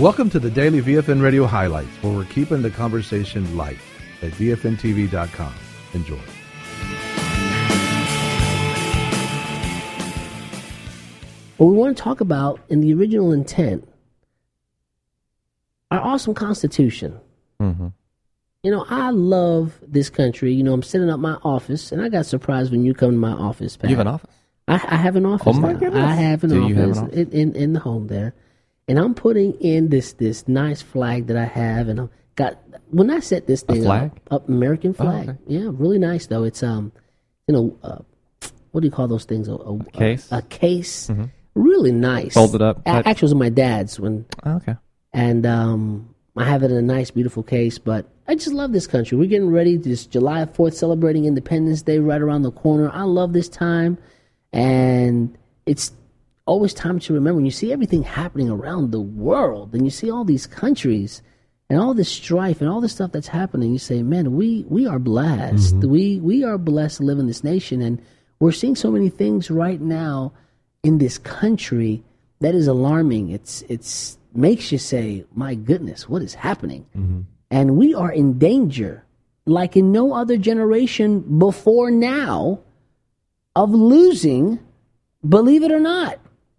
Welcome to the Daily VFN Radio Highlights, where we're keeping the conversation light at VFNTV.com. Enjoy. What we want to talk about in the original intent, our awesome Constitution. Mm-hmm. You know, I love this country. You know, I'm setting up my office, and I got surprised when you come to my office, Pat. You have an office? I have an office. Oh, my now. goodness. I have an Do office, you have an office? In the home there. And I'm putting in this nice flag that I have, and when I set this thing up, American flag. Oh, okay. Yeah, really nice though. It's what do you call those things? A case. A case. Mm-hmm. Really nice. Folded up. Actually, it was my dad's okay. And I have it in a nice, beautiful case. But I just love this country. We're getting ready. This July 4th, celebrating Independence Day right around the corner. I love this time, and it's always time to remember when you see everything happening around the world and you see all these countries and all this strife and all this stuff that's happening, you say, man, we are blessed. Mm-hmm. We are blessed to live in this nation, and we're seeing so many things right now in this country that is alarming. It's makes you say, my goodness, what is happening? Mm-hmm. And we are in danger, like in no other generation before now, of losing, believe it or not,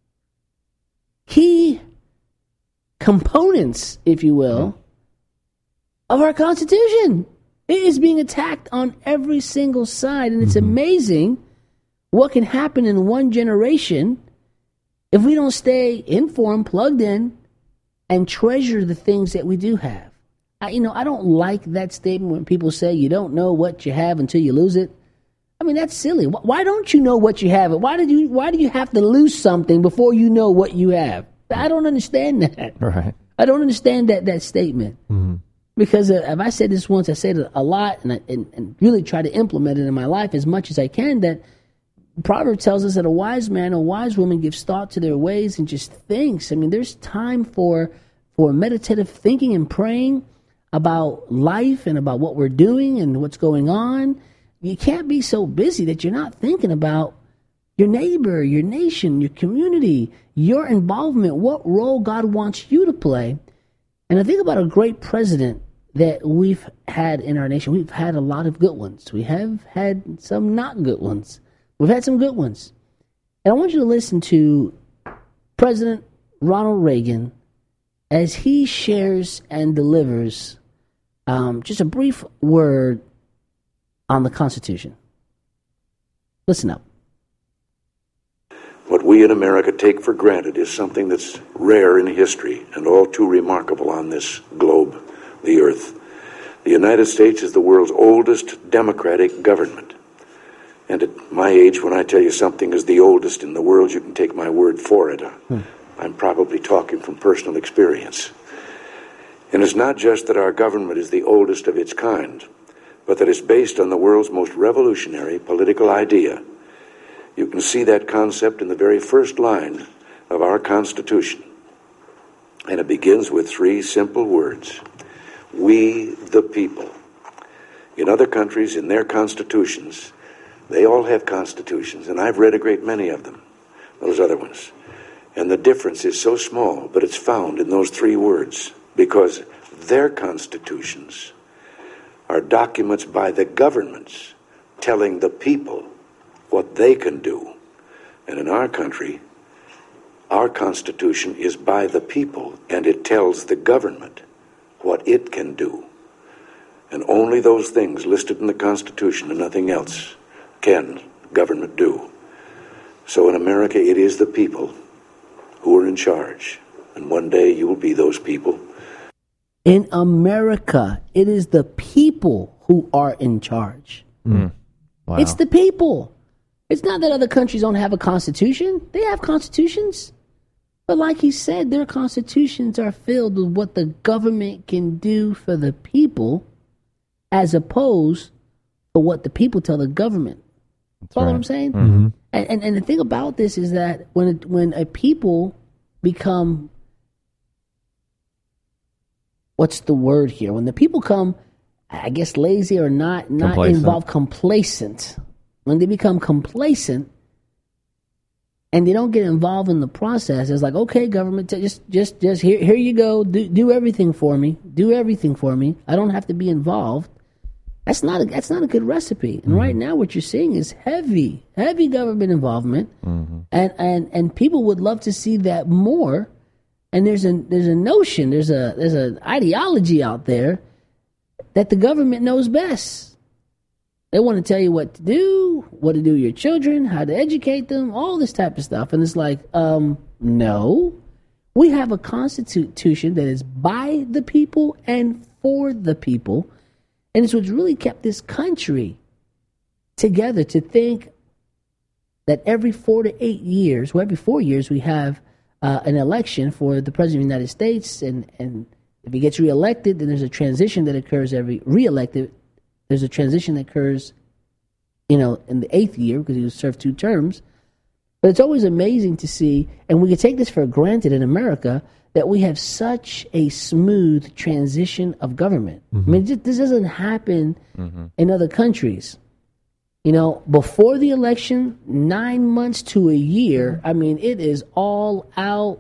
key components, if you will, of our Constitution. It is being attacked on every single side, and it's amazing what can happen in one generation if we don't stay informed, plugged in, and treasure the things that we do have. I don't like that statement when people say you don't know what you have until you lose it. I mean, that's silly. Why don't you know what you have? Why do you have to lose something before you know what you have? I don't understand that. Right. I don't understand that statement. Mm-hmm. Because if I said this once, I said it a lot, and really try to implement it in my life as much as I can, that Proverbs tells us that a wise man, a wise woman gives thought to their ways and just thinks. I mean, there's time for meditative thinking and praying about life and about what we're doing and what's going on. You can't be so busy that you're not thinking about your neighbor, your nation, your community, your involvement, what role God wants you to play. And I think about a great president that we've had in our nation. We've had a lot of good ones. We have had some not good ones. We've had some good ones. And I want you to listen to President Ronald Reagan as he shares and delivers just a brief word on the Constitution. Listen up. What we in America take for granted is something that's rare in history and all too remarkable on this globe, the earth. The United States is the world's oldest democratic government. And at my age, when I tell you something is the oldest in the world, you can take my word for it. I'm probably talking from personal experience. And it's not just that our government is the oldest of its kind, but that it's based on the world's most revolutionary political idea. You can see that concept in the very first line of our Constitution. And it begins with three simple words: we the people. In other countries, in their constitutions, they all have constitutions, and I've read a great many of them, those other ones. And the difference is so small, but it's found in those three words, because their constitutions are documents by the governments telling the people what they can do. And in our country, our Constitution is by the people, and it tells the government what it can do. And only those things listed in the Constitution and nothing else can government do. So in America, it is the people who are in charge. And one day you will be those people. In America, it is the people who are in charge. Wow. It's the people. It's not that other countries don't have a constitution. They have constitutions. But like he said, their constitutions are filled with what the government can do for the people as opposed to what the people tell the government. That's right. What I'm saying? Mm-hmm. And the thing about this is that when a people become, what's the word here? When the people come, I guess, lazy or not involved, complacent. When they become complacent and they don't get involved in the process. It's like, okay, government, just here you go, do everything for me, I don't have to be involved. That's not a good recipe. And right now, what you're seeing is heavy government involvement, and people would love to see that more. And there's a notion, there's an ideology out there that the government knows best. They want to tell you what to do with your children, how to educate them, all this type of stuff. And it's like, no. We have a constitution that is by the people and for the people. And it's what's really kept this country together, to think that every 4 to 8 years, or every 4 years, we have an election for the President of the United States. And if he gets reelected, then there's a transition that occurs there's a transition that occurs, in the 8th year, because he was served 2 terms. But it's always amazing to see, and we can take this for granted in America, that we have such a smooth transition of government. I mean, this doesn't happen in other countries. Before the election, 9 months to a year, I mean, it is all out,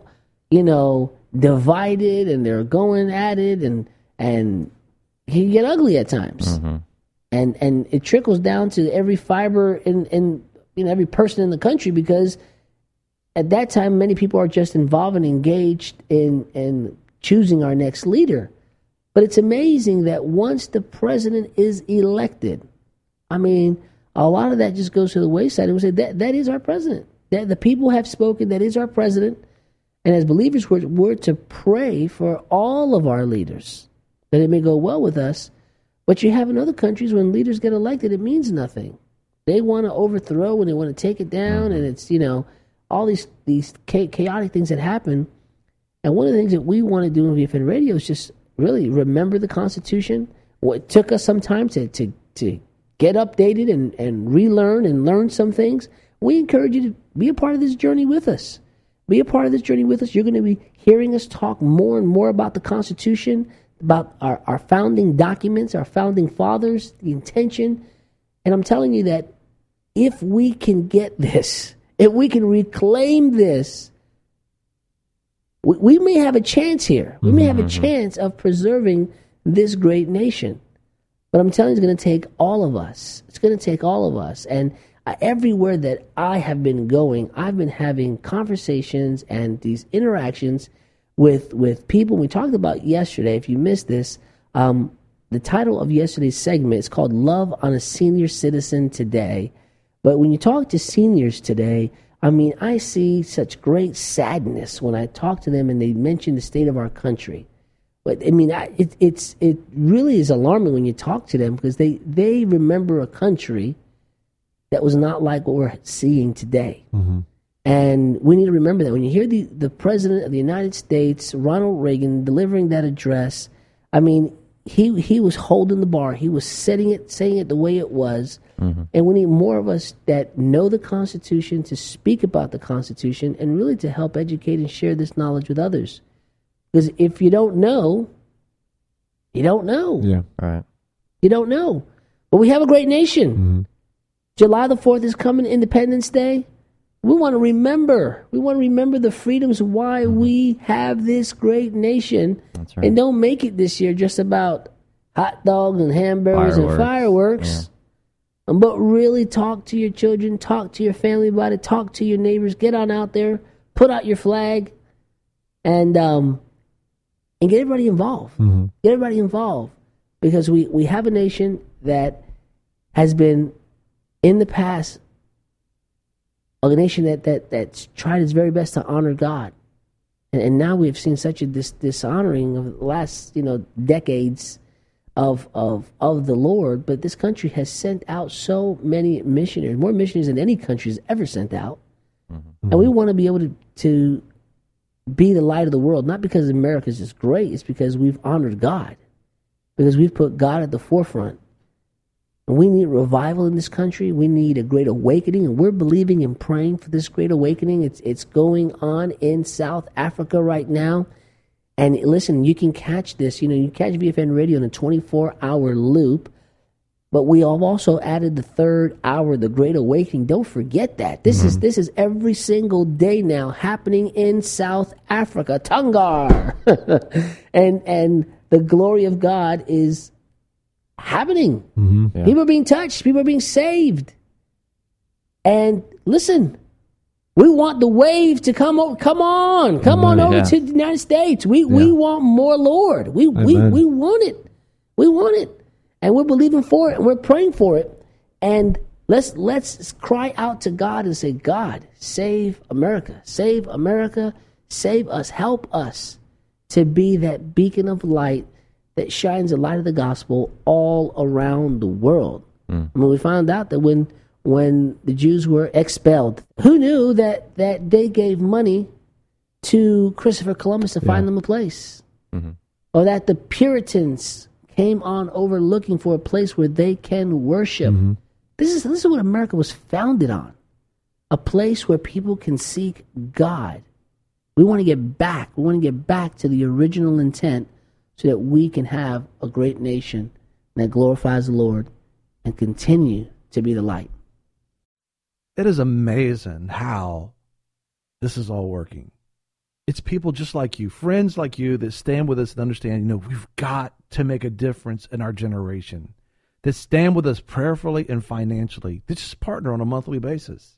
divided, and they're going at it, and it can get ugly at times. And it trickles down to every fiber in every person in the country, because at that time, many people are just involved and engaged in choosing our next leader. But it's amazing that once the president is elected, I mean, a lot of that just goes to the wayside. And we say that is our president. That the people have spoken. That is our president. And as believers, we're to pray for all of our leaders, that it may go well with us. But you have in other countries, when leaders get elected, it means nothing. They want to overthrow and they want to take it down, and it's, all these chaotic things that happen. And one of the things that we want to do in VFN Radio is just really remember the Constitution. It took us some time to get updated and relearn and learn some things. We encourage you to be a part of this journey with us. Be a part of this journey with us. You're going to be hearing us talk more and more about the Constitution, about our founding documents, our founding fathers, the intention. And I'm telling you that if we can get this, if we can reclaim this, we may have a chance here. We may have a chance of preserving this great nation. But I'm telling you, it's going to take all of us. It's going to take all of us. And everywhere that I have been going, I've been having conversations and these interactions with people. We talked about yesterday, if you missed this, the title of yesterday's segment is called Love on a Senior Citizen Today. But when you talk to seniors today, I mean, I see such great sadness when I talk to them and they mention the state of our country. But I mean, it really is alarming when you talk to them, because they remember a country that was not like what we're seeing today. And we need to remember that. When you hear the President of the United States, Ronald Reagan, delivering that address, I mean, he was holding the bar. He was saying it the way it was. And we need more of us that know the Constitution to speak about the Constitution and really to help educate and share this knowledge with others. Because if you don't know, you don't know. Yeah, right. You don't know. But we have a great nation. July the 4th is coming, Independence Day. We want to remember. We want to remember the freedoms why we have this great nation. That's right. And don't make it this year just about hot dogs and hamburgers and fireworks. Yeah. But really talk to your children, talk to your family about it, talk to your neighbors, get on out there, put out your flag, and get everybody involved. Get everybody involved. Because we have a nation that has been, in the past, a nation that's tried its very best to honor God. And now we've seen such a dishonoring of the last, decades of the Lord. But this country has sent out so many missionaries, more missionaries than any country has ever sent out. And we want to be able to be the light of the world, not because America is just great, it's because we've honored God, because we've put God at the forefront. And we need revival in this country. We need a great awakening, and we're believing and praying for this great awakening. It's going on in South Africa right now. And listen, you can catch this. You catch VFN Radio in a 24-hour loop. But we have also added the third hour, the Great Awakening. Don't forget that. This is every single day now happening in South Africa, Tangar. and the glory of God is happening. Yeah. People are being touched. People are being saved. And listen, we want the wave to come over. Come on over to the United States. We want more, Lord. We want it. We want it. And we're believing for it, and we're praying for it. And let's cry out to God and say, God, save America. Save America. Save us. Help us to be that beacon of light that shines the light of the gospel all around the world. I mean, we found out that when the Jews were expelled, who knew that they gave money to Christopher Columbus to find them a place? Or that the Puritans came on over looking for a place where they can worship. This is what America was founded on. A place where people can seek God. We want to get back. We want to get back to the original intent so that we can have a great nation that glorifies the Lord and continue to be the light. It is amazing how this is all working. It's people just like you, friends like you, that stand with us and understand, we've got to make a difference in our generation, that stand with us prayerfully and financially, that just partner on a monthly basis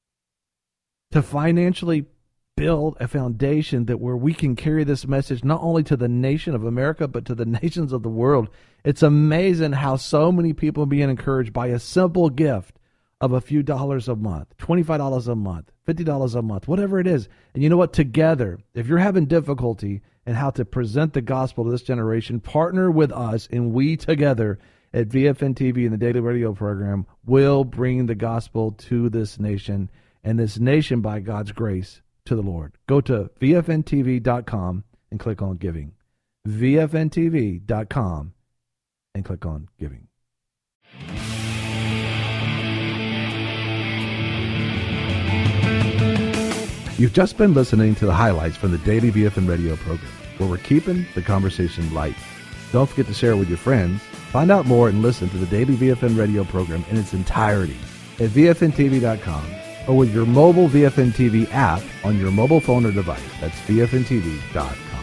to financially build a foundation that where we can carry this message not only to the nation of America, but to the nations of the world. It's amazing how so many people are being encouraged by a simple gift of a few dollars a month, $25 a month, $50 a month, whatever it is. And you know what? Together, if you're having difficulty in how to present the gospel to this generation, partner with us, and we together at VFN TV and the Daily Radio program will bring the gospel to this nation, and this nation, by God's grace, to the Lord. Go to VFNTV.com and click on giving. VFNTV.com and click on giving. You've just been listening to the highlights from the Daily VFN Radio program, where we're keeping the conversation light. Don't forget to share it with your friends. Find out more and listen to the Daily VFN Radio program in its entirety at VFNTV.com or with your mobile VFN TV app on your mobile phone or device. That's VFNTV.com.